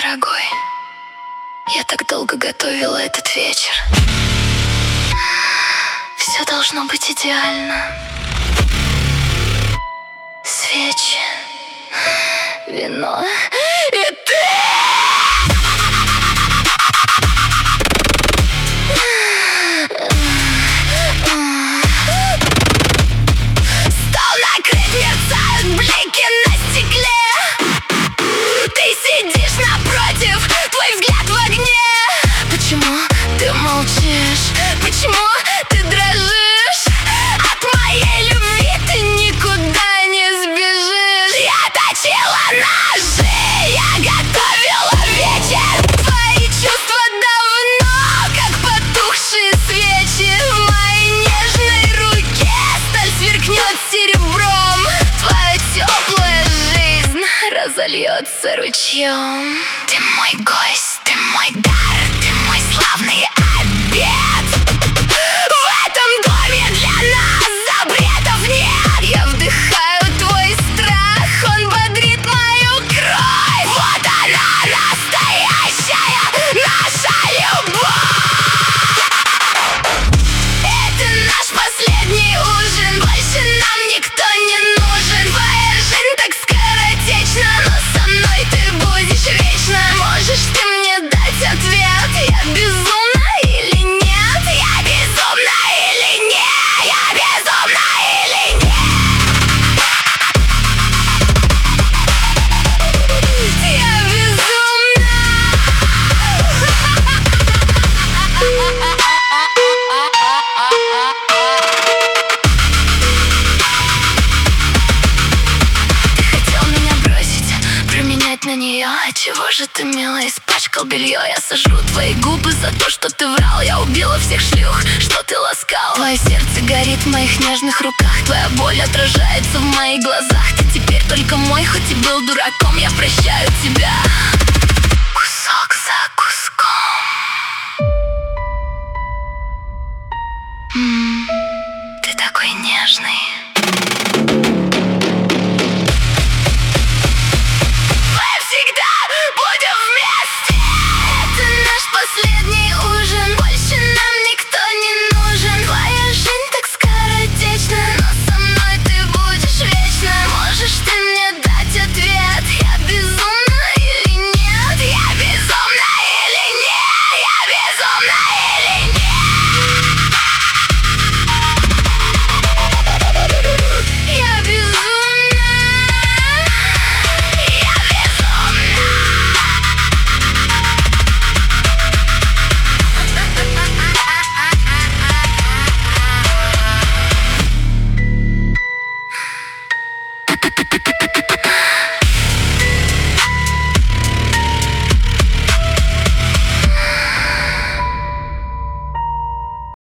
Дорогой, я так долго готовила этот вечер. Все должно быть идеально. Свечи, вино и ты! Стол накрыт, мерцают блики на стекле. Ты сидишь напротив, твой взгляд в огне. Почему ты молчишь? Почему ты дрожишь? От моей любви ты никуда не сбежишь. Я точила ножи, я готовила вечер. Твои чувства давно, как потухшие свечи. В моей нежной руке сталь сверкнет серебром. Твоя теплая жизнь разольется ручьем. Ты мой гость, ты мой дар, ты мой славный обед. В этом доме для нас запретов нет. Я вдыхаю твой страх, он бодрит мою кровь. Вот она, настоящая наша любовь. Это наш последний ужин, больше нам никто не нужен. Твоя жизнь так скоротечна, но со мной ты будешь вечно. Можешь ты мне дать ответ, я безумна или нет? Я безумна или нет? Я безумна или нет? Я безумна. Ты хотел меня бросить, променять на нее. Отчего же ты, милая, испачкал белье? Я сожру твои губы за то, что ты врал. Я убила всех шлюх, что ты ласкал. Твое сердце горит в моих нежных руках. Твоя боль отражается в моих глазах. Ты теперь только мой, хоть и был дураком. Я прощаю тебя кусок за куском. Ты такой нежный.